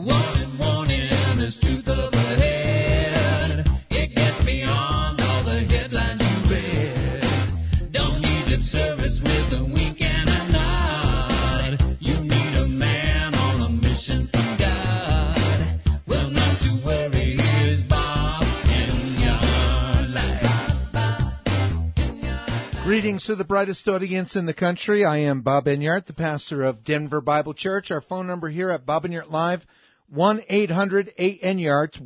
Greetings to the brightest audience in the country. I am Bob Enyart, the pastor of Denver Bible Church. Our phone number here at Bob Enyart Live, 1-800-8-ENYART,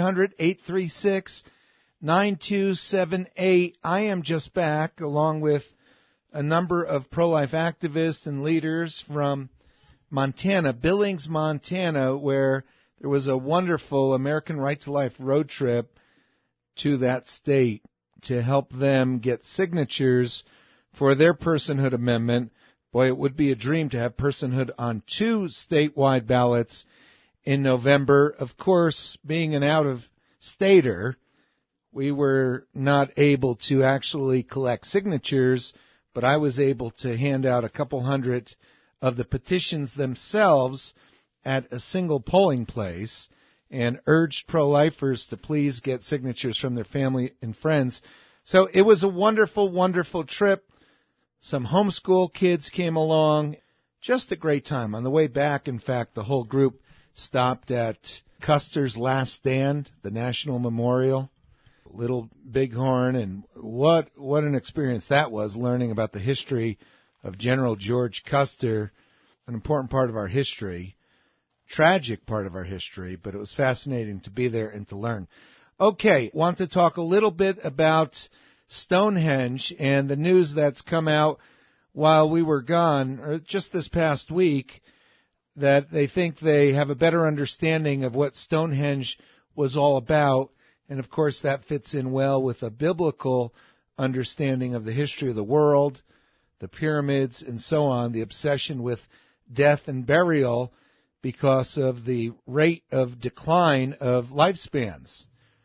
1-800-836-9278. I am just back, along with a number of pro-life activists and leaders from Montana, Billings, Montana, where there was a wonderful American Right to Life road trip to that state to help them get signatures for their personhood amendment. Boy, it would be a dream to have personhood on 2 statewide ballots in November. Of course, being an out-of-stater, we were not able to actually collect signatures, but I was able to hand out a couple hundred of the petitions themselves at a single polling place, and urged pro-lifers to please get signatures from their family and friends. So it was a wonderful, wonderful trip. Some homeschool kids came along. Just a great time. On the way back, in fact, the whole group stopped at Custer's Last Stand, the National Memorial, Little Bighorn, and what an experience that was, learning about the history of General George Custer, an important part of our history. Tragic part of our history, but it was fascinating to be there and to learn. Okay, want to talk a little bit about Stonehenge and the news that's come out while we were gone, or just this past week, that they think they have a better understanding of what Stonehenge was all about, and of course that fits in well with a biblical understanding of the history of the world, the pyramids, and so on, the obsession with death and burial, because of the rate of decline of lifespans.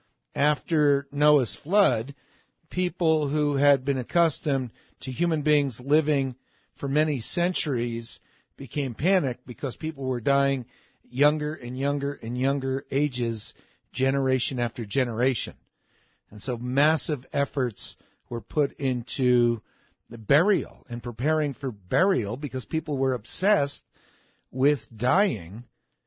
After Noah's flood, people who had been accustomed to human beings living for many centuries became panicked because people were dying younger and younger and younger ages, generation after generation. And so massive efforts were put into the burial and preparing for burial because people were obsessed with dying,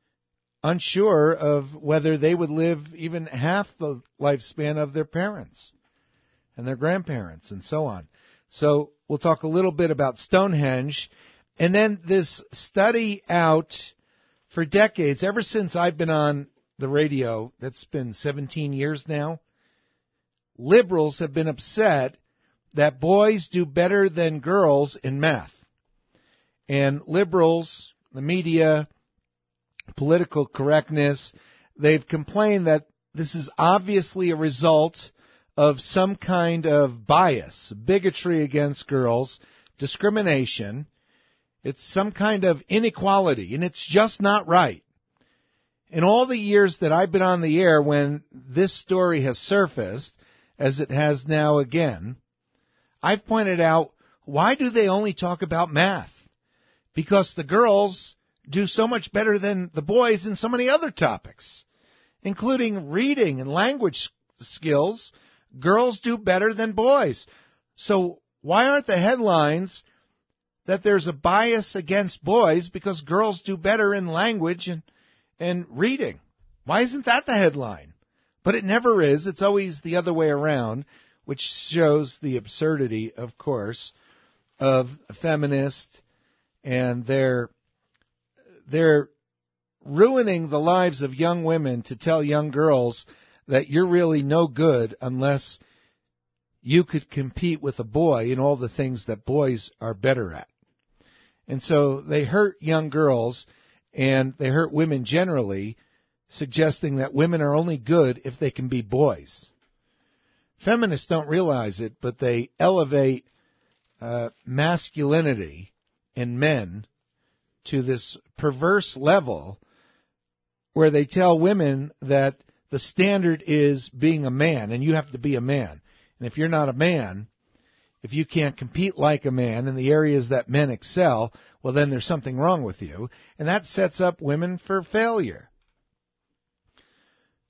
unsure of whether they would live even half the lifespan of their parents and their grandparents and so on. So we'll talk a little bit about Stonehenge. And then this study out for decades, ever since I've been on the radio, that's been 17 years now, liberals have been upset that boys do better than girls in math. And liberals, the media, political correctness, they've complained that this is obviously a result of some kind of bias, bigotry against girls, discrimination. It's some kind of inequality, and it's just not right. In all the years that I've been on the air when this story has surfaced, as it has now again, I've pointed out, why do they only talk about math? Because the girls do so much better than the boys in so many other topics, including reading and language skills. Girls do better than boys. So why aren't the headlines that there's a bias against boys because girls do better in language and reading? Why isn't that the headline? But it never is. It's always the other way around, which shows the absurdity, of course, of feminists. And they're ruining the lives of young women to tell young girls that you're really no good unless you could compete with a boy in all the things that boys are better at. And so they hurt young girls and they hurt women generally, suggesting that women are only good if they can be boys. Feminists don't realize it, but they elevate masculinity in men to this perverse level where they tell women that the standard is being a man, and you have to be a man. And if you're not a man, if you can't compete like a man in the areas that men excel, well, then there's something wrong with you. And that sets up women for failure.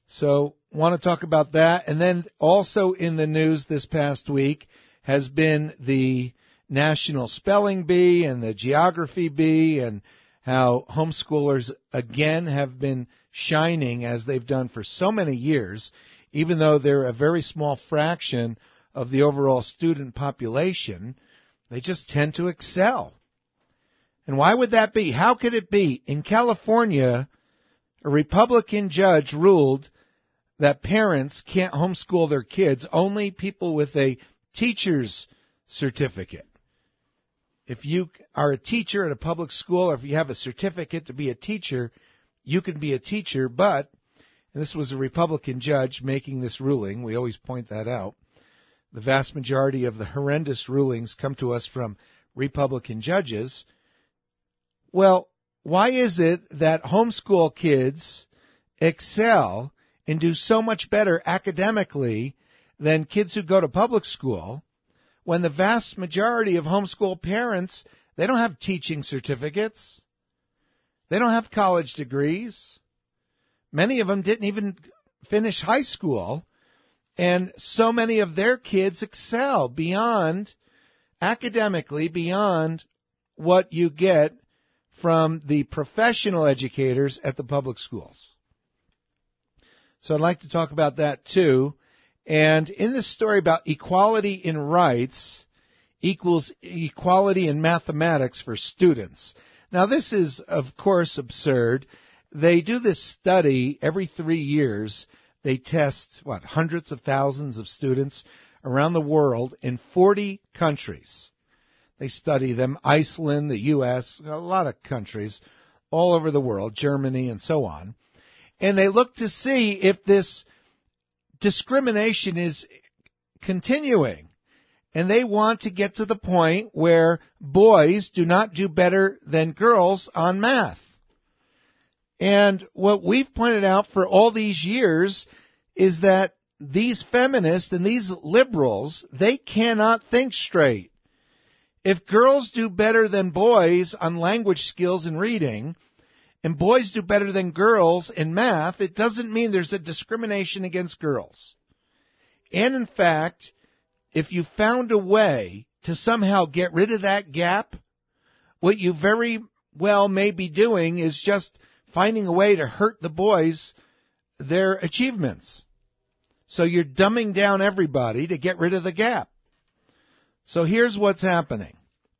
So want to talk about that. And then also in the news this past week has been the National Spelling Bee and the Geography Bee, and how homeschoolers again have been shining as they've done for so many years, even though they're a very small fraction of the overall student population. They just tend to excel. And why would that be? How could it be? In California, a Republican judge ruled that parents can't homeschool their kids, only people with a teacher's certificate. If you are a teacher at a public school, or if you have a certificate to be a teacher, you can be a teacher, but, and this was a Republican judge making this ruling, we always point that out, the vast majority of the horrendous rulings come to us from Republican judges. Well, why is it that homeschool kids excel and do so much better academically than kids who go to public school, when the vast majority of homeschool parents, they don't have teaching certificates, they don't have college degrees, many of them didn't even finish high school, and so many of their kids excel beyond, academically, beyond what you get from the professional educators at the public schools. So I'd like to talk about that too. And in this story about equality in rights equals equality in mathematics for students. Now this is, of course, absurd. They do this study every 3 years. They test, hundreds of thousands of students around the world in 40 countries. They study them, Iceland, the U.S., a lot of countries all over the world, Germany and so on. And they look to see if this discrimination is continuing. And they want to get to the point where boys do not do better than girls on math. And what we've pointed out for all these years is that these feminists and these liberals, they cannot think straight. If girls do better than boys on language skills and reading, and boys do better than girls in math, it doesn't mean there's a discrimination against girls. And in fact, if you found a way to somehow get rid of that gap, what you very well may be doing is just finding a way to hurt the boys, their achievements. So you're dumbing down everybody to get rid of the gap. So here's what's happening.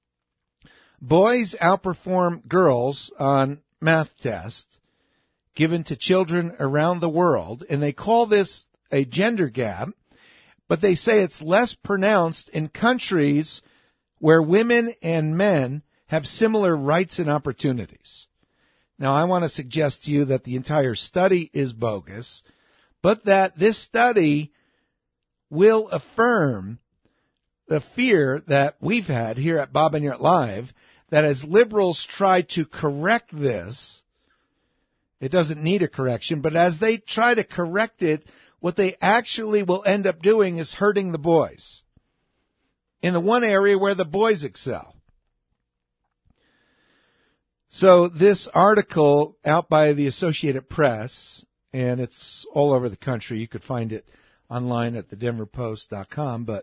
Boys outperform girls on math tests given to children around the world, and they call this a gender gap, but they say it's less pronounced in countries where women and men have similar rights and opportunities. Now, I want to suggest to you that the entire study is bogus, but that this study will affirm the fear that we've had here at Bob and Yurt Live, that as liberals try to correct this, it doesn't need a correction, but as they try to correct it, what they actually will end up doing is hurting the boys in the one area where the boys excel. So this article out by the Associated Press, and it's all over the country, you could find it online at thedenverpost.com, but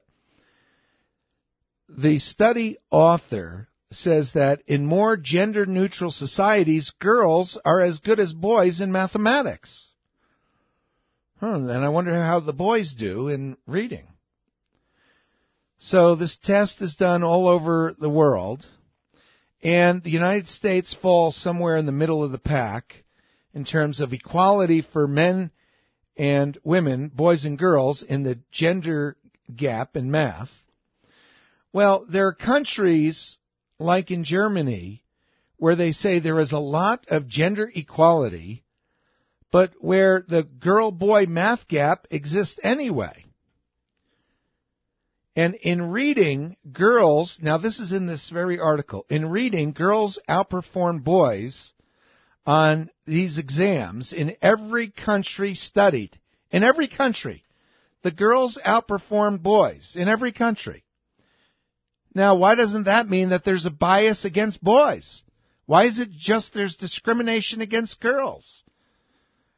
the study author says that in more gender-neutral societies, girls are as good as boys in mathematics. And I wonder how the boys do in reading. So this test is done all over the world, and the United States falls somewhere in the middle of the pack in terms of equality for men and women, boys and girls, in the gender gap in math. Well, there are countries like in Germany where they say there is a lot of gender equality, but where the girl-boy math gap exists anyway. And in reading, girls, now this is in this very article, in reading, girls outperform boys on these exams in every country studied. In every country. The girls outperform boys in every country. Now, why doesn't that mean that there's a bias against boys? Why is it just there's discrimination against girls?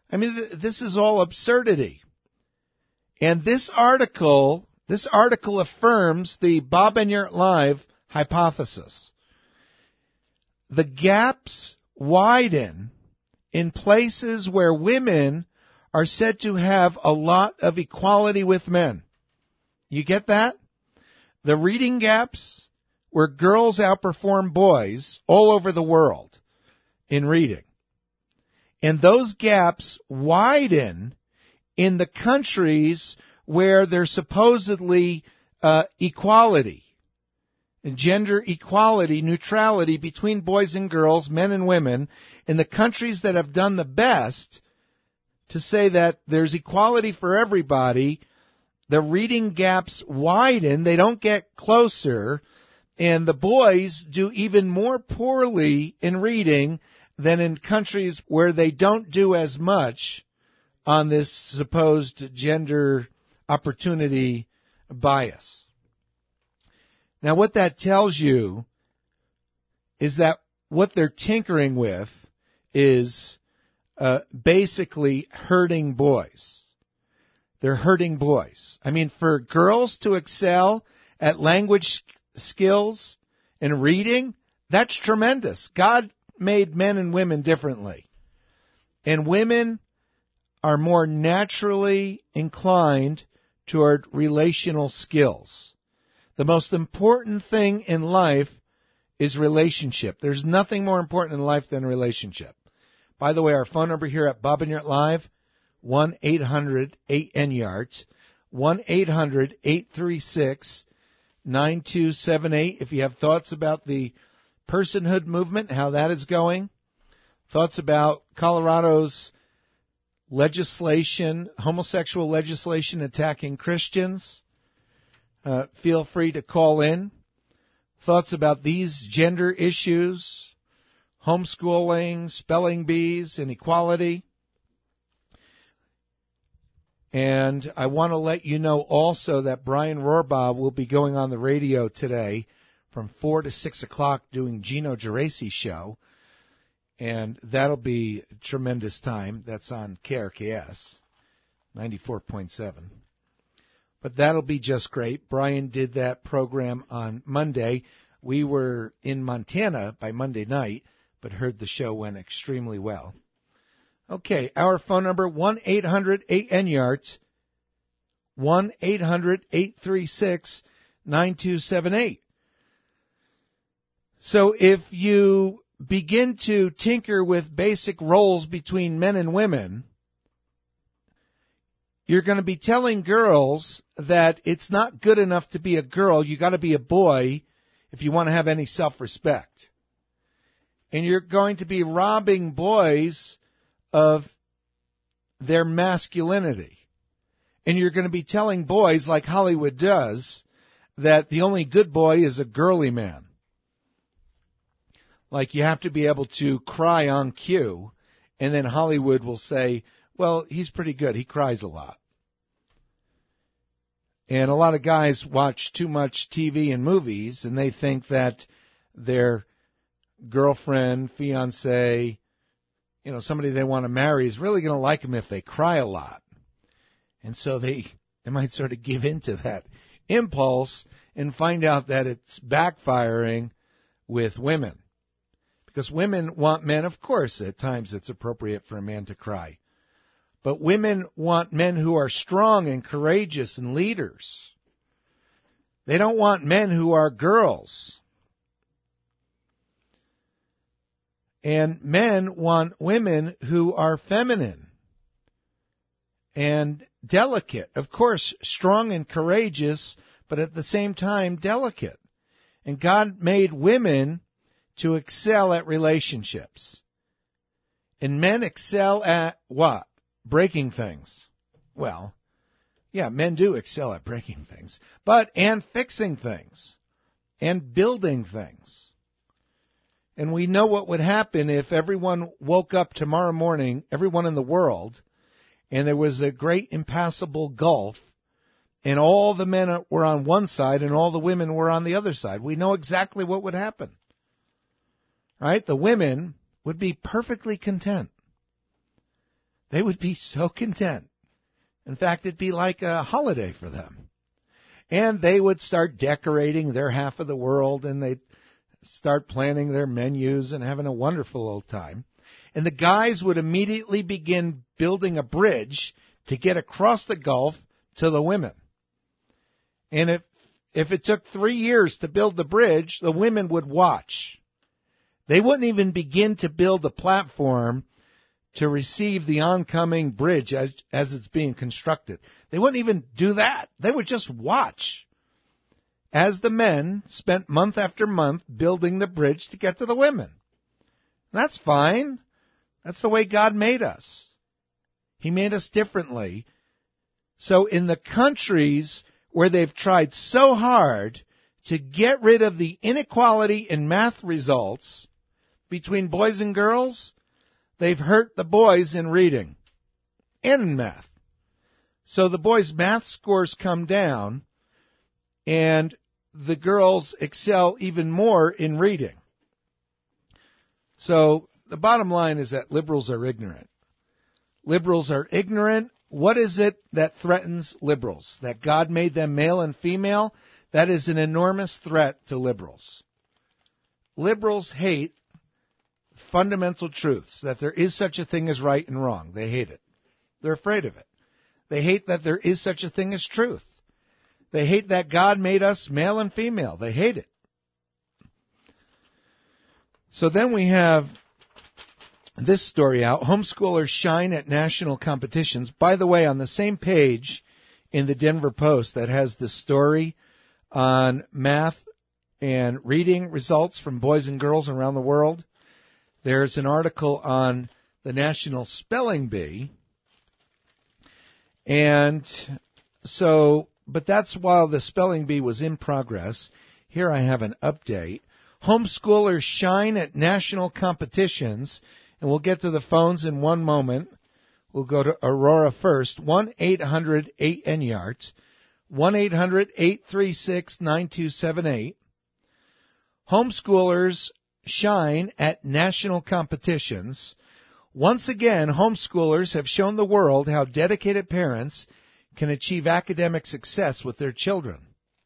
I mean, this is all absurdity. And this article affirms the Bob Enyart Live hypothesis. The gaps widen in places where women are said to have a lot of equality with men. You get that? The reading gaps where girls outperform boys all over the world in reading. And those gaps widen in the countries where there's supposedly equality, gender equality, neutrality between boys and girls, men and women. In the countries that have done the best to say that there's equality for everybody, the reading gaps widen, they don't get closer, and the boys do even more poorly in reading than in countries where they don't do as much on this supposed gender opportunity bias. Now, what that tells you is that what they're tinkering with is basically hurting boys. They're hurting boys. I mean, for girls to excel at language skills and reading, that's tremendous. God made men and women differently. And women are more naturally inclined toward relational skills. The most important thing in life is relationship. There's nothing more important in life than relationship. By the way, our phone number here at Bob Enyart Live, 1-800-8-ENYART, 1-800-836-9278. If you have thoughts about the personhood movement, how that is going, thoughts about Colorado's legislation, homosexual legislation attacking Christians, feel free to call in. Thoughts about these gender issues, homeschooling, spelling bees, inequality. And I want to let you know also that Brian Rohrbaugh will be going on the radio today from 4 to 6 o'clock doing Gino Geraci show. And that'll be a tremendous time. That's on KRKS 94.7. But that'll be just great. Brian did that program on Monday. We were in Montana by Monday night, but heard the show went extremely well. Okay, our phone number, 1-800-8-ENYART, 1-800-836-9278. So if you begin to tinker with basic roles between men and women, you're going to be telling girls that it's not good enough to be a girl. You got to be a boy if you want to have any self-respect. And you're going to be robbing boys of their masculinity. And you're going to be telling boys, like Hollywood does, that the only good boy is a girly man. Like you have to be able to cry on cue, and then Hollywood will say, well, he's pretty good. He cries a lot. And a lot of guys watch too much TV and movies, and they think that their girlfriend, fiancé, somebody they want to marry is really going to like them if they cry a lot. And so they might sort of give into that impulse and find out that it's backfiring with women. Because women want men, of course, at times it's appropriate for a man to cry. But women want men who are strong and courageous and leaders. They don't want men who are girls. And men want women who are feminine and delicate. Of course, strong and courageous, but at the same time delicate. And God made women to excel at relationships. And men excel at what? Breaking things. Well, yeah, men do excel at breaking things, and fixing things and building things. And we know what would happen if everyone woke up tomorrow morning, everyone in the world, and there was a great impassable gulf, and all the men were on one side and all the women were on the other side. We know exactly what would happen. Right? The women would be perfectly content. They would be so content. In fact, it'd be like a holiday for them. And they would start decorating their half of the world, and they'd start planning their menus and having a wonderful old time. And the guys would immediately begin building a bridge to get across the Gulf to the women. And if it took 3 years to build the bridge, the women would watch. They wouldn't even begin to build a platform to receive the oncoming bridge as it's being constructed. They wouldn't even do that. They would just watch as the men spent month after month building the bridge to get to the women. That's fine. That's the way God made us. He made us differently. So in the countries where they've tried so hard to get rid of the inequality in math results between boys and girls, they've hurt the boys in reading and in math. So the boys' math scores come down, and the girls excel even more in reading. So the bottom line is that liberals are ignorant. Liberals are ignorant. What is it that threatens liberals? That God made them male and female? That is an enormous threat to liberals. Liberals hate fundamental truths, that there is such a thing as right and wrong. They hate it. They're afraid of it. They hate that there is such a thing as truth. They hate that God made us male and female. They hate it. So then we have this story out. Homeschoolers shine at national competitions. By the way, on the same page in the Denver Post that has the story on math and reading results from boys and girls around the world, there's an article on the National Spelling Bee. And so, but that's while the Spelling Bee was in progress. Here I have an update. Homeschoolers shine at national competitions. And we'll get to the phones in one moment. We'll go to Aurora first. 1-800-8-NYART. 1-800-836-9278. Homeschoolers shine at national competitions. Once again, homeschoolers have shown the world how dedicated parents can achieve academic success with their children.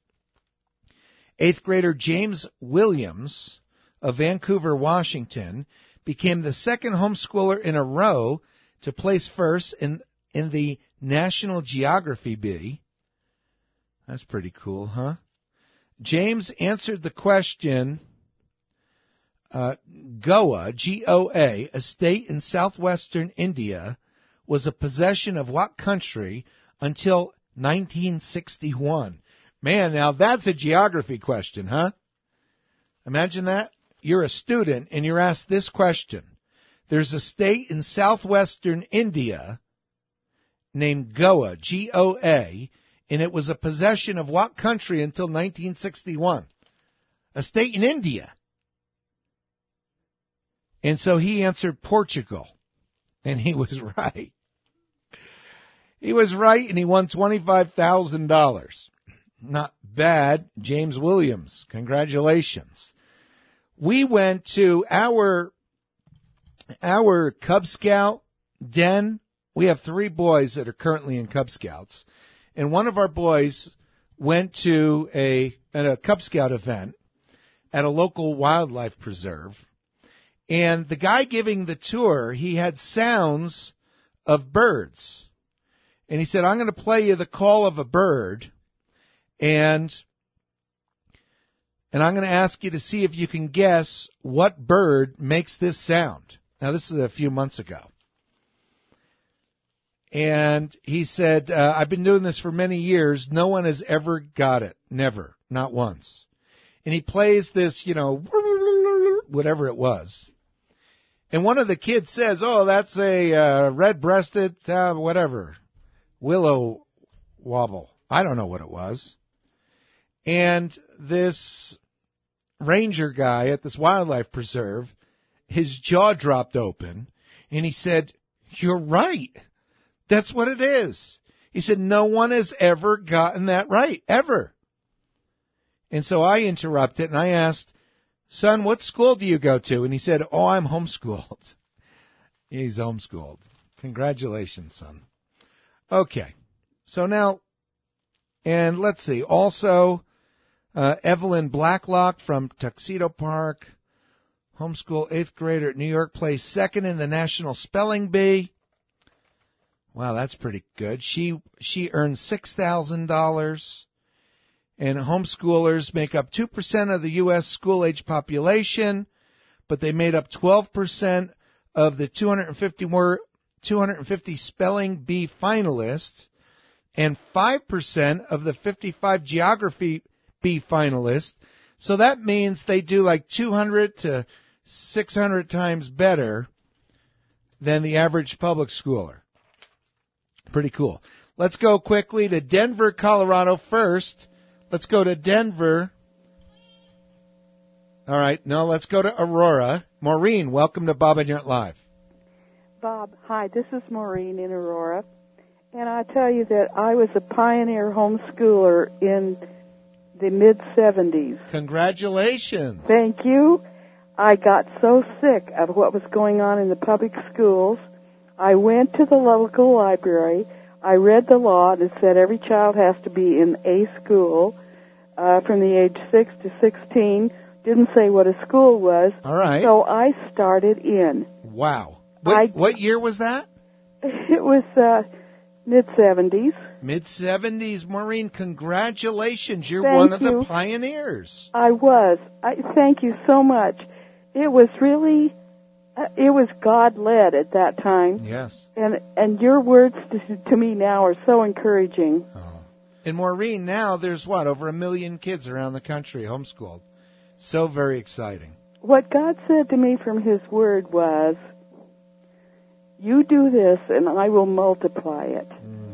8th grader James Williams of Vancouver, Washington, became the second homeschooler in a row to place first in the National Geography Bee. That's pretty cool, huh? James answered the question, Goa, G-O-A, a state in southwestern India, was a possession of what country until 1961? Man, now that's a geography question, huh? Imagine that. You're a student and you're asked this question. There's a state in southwestern India named Goa, G-O-A, and it was a possession of what country until 1961? A state in India. And so he answered Portugal, and he was right. He was right, and he won $25,000. Not bad, James Williams. Congratulations. We went to our Cub Scout den. We have 3 boys that are currently in Cub Scouts. And one of our boys went to a Cub Scout event at a local wildlife preserve. And the guy giving the tour, he had sounds of birds. And he said, I'm going to play you the call of a bird. And I'm going to ask you to see if you can guess what bird makes this sound. Now, this is a few months ago. And he said, I've been doing this for many years. No one has ever got it. Never. Not once. And he plays this, whatever it was. And one of the kids says, oh, that's a red-breasted, whatever, willow wobble. I don't know what it was. And this ranger guy at this wildlife preserve, his jaw dropped open, and he said, you're right. That's what it is. He said, no one has ever gotten that right, ever. And so I interrupted, and I asked, son, what school do you go to? And he said, oh, I'm homeschooled. He's homeschooled. Congratulations, son. Okay. So now, and let's see. Also, Evelyn Blacklock from Tuxedo Park, homeschool 8th grader at New York, placed second in the National Spelling Bee. Wow, that's pretty good. She earned $6,000. And homeschoolers make up 2% of the U.S. school-age population, but they made up 12% of the 250 spelling bee finalists and 5% of the 55 geography bee finalists. So that means they do like 200 to 600 times better than the average public schooler. Pretty cool. Let's go quickly to Denver, Colorado first. Let's go to Denver. All right, now let's go to Aurora. Maureen, welcome to Bob and Yurt Live. Bob, hi, this is Maureen in Aurora. And I tell you that I was a pioneer homeschooler in the mid-'70s. Congratulations. Thank you. I got so sick of what was going on in the public schools. I went to the local library. I read the law that said every child has to be in a school from the age 6 to 16. Didn't say what a school was. All right. So I started in. Wow. What year was that? It was mid-'70s. Mid-'70s. Maureen, congratulations. You're Thank one of you. the pioneers. I was. Thank you so much. It was really, it was God-led at that time. Yes. And your words to me now are so encouraging. Oh. And Maureen, now there's over 1 million kids around the country homeschooled. So very exciting. What God said to me from His Word was, you do this and I will multiply it.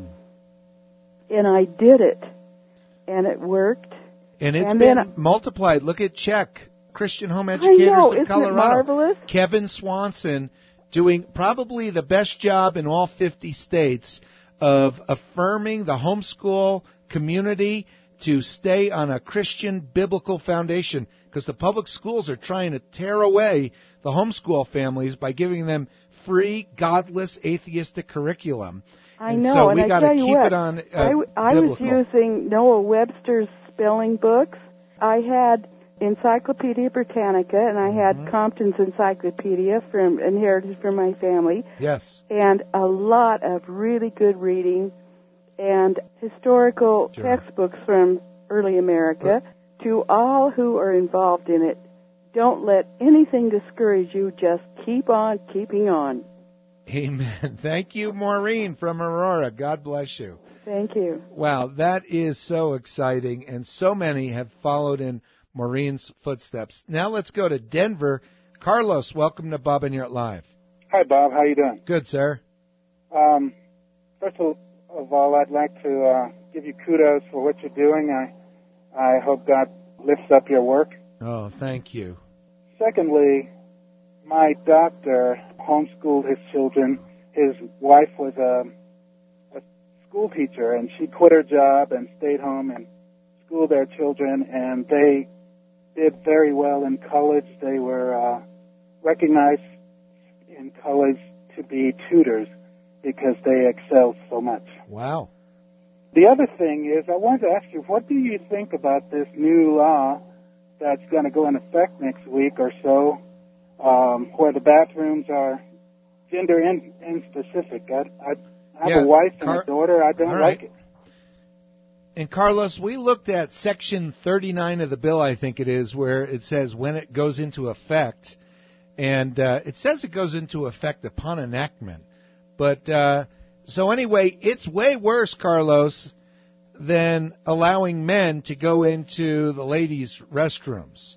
And I did it. And it worked. And it's been multiplied. Look at Czech Christian Home Educators of Colorado. Isn't it marvelous? Kevin Swanson doing probably the best job in all 50 states of affirming the homeschool community to stay on a Christian biblical foundation, because the public schools are trying to tear away the homeschool families by giving them free, godless, atheistic curriculum. I know, so we and got to keep it on I was biblical. using Noah Webster's spelling books. I had Encyclopedia Britannica, and I had Compton's Encyclopedia inherited from my family. Yes. And a lot of really good reading and historical textbooks from early America. To all who are involved in it, don't let anything discourage you. Just keep on keeping on. Amen. Thank you, Maureen from Aurora. God bless you. Thank you. Wow, that is so exciting, and so many have followed in Maureen's footsteps. Now let's go to Denver. Carlos, welcome to Bob and Yurt Live. Hi, Bob. How you doing? Good, sir. First of all, I'd like to give you kudos for what you're doing. I hope God lifts up your work. Oh, thank you. Secondly, my doctor homeschooled his children. His wife was a school teacher, and she quit her job and stayed home and schooled their children, and they did very well in college. They were recognized in college to be tutors because they excelled so much. Wow. The other thing is, I wanted to ask you, what do you think about this new law that's going to go in effect next week or so, where the bathrooms are gender specific? I have a wife and a daughter. I don't like it. And Carlos, we looked at Section 39 of the bill, I think it is, where it says when it goes into effect. And it says it goes into effect upon enactment. But so anyway, it's way worse, Carlos, than allowing men to go into the ladies' restrooms.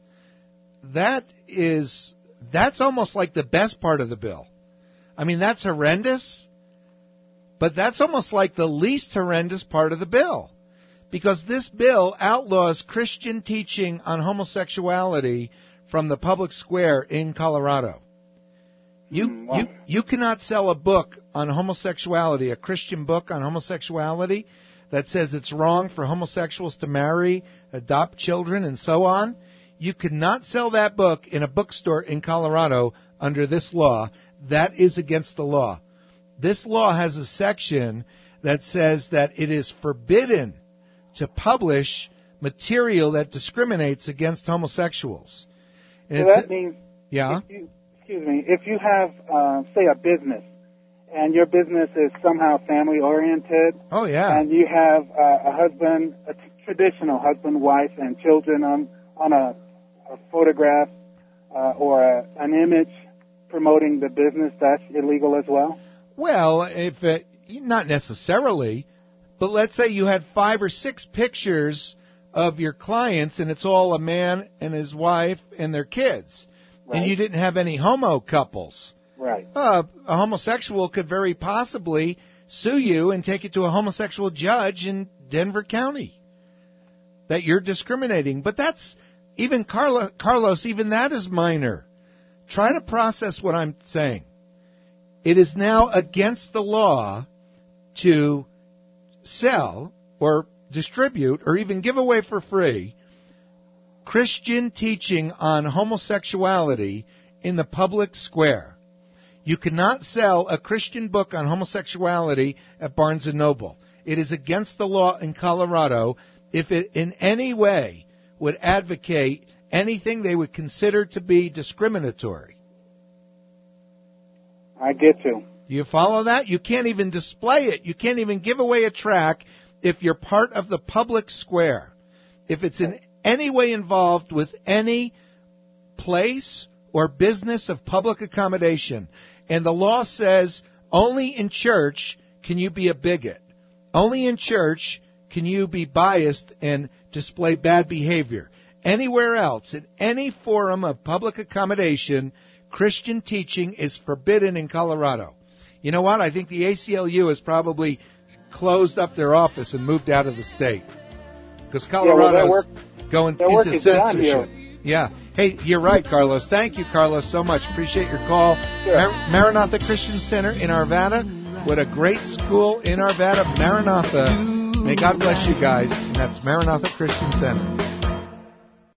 That's almost like the best part of the bill. I mean, that's horrendous, but that's almost like the least horrendous part of the bill. Because this bill outlaws Christian teaching on homosexuality from the public square in Colorado. You cannot sell a book on homosexuality, a Christian book on homosexuality that says it's wrong for homosexuals to marry, adopt children, and so on. You cannot sell that book in a bookstore in Colorado under this law. That is against the law. This law has a section that says that it is forbidden to publish material that discriminates against homosexuals. And so that means, yeah. If you have, say, a business, and your business is somehow family-oriented, oh yeah, and you have a husband, a traditional husband, wife, and children on a photograph or an image promoting the business, that's illegal as well? Well, not necessarily, but let's say you had 5 or 6 pictures of your clients, and it's all a man and his wife and their kids, right, and you didn't have any homo couples. Right. A homosexual could very possibly sue you and take it to a homosexual judge in Denver County that you're discriminating. But that's, even Carlos, even that is minor. Try to process what I'm saying. It is now against the law to sell or distribute or even give away for free Christian teaching on homosexuality in the public square. You cannot sell a Christian book on homosexuality at Barnes & Noble. It is against the law in Colorado if it in any way would advocate anything they would consider to be discriminatory. I get you. You follow that? You can't even display it. You can't even give away a tract if you're part of the public square. If it's in any way involved with any place or business of public accommodation. And the law says only in church can you be a bigot. Only in church can you be biased and display bad behavior. Anywhere else, in any forum of public accommodation, Christian teaching is forbidden in Colorado. You know what? I think the ACLU has probably closed up their office and moved out of the state. Because Colorado's going into censorship. Yeah. Hey, you're right, Carlos. Thank you, Carlos, so much. Appreciate your call. Sure. Maranatha Christian Center in Arvada. What a great school in Arvada, Maranatha. May God bless you guys. And that's Maranatha Christian Center.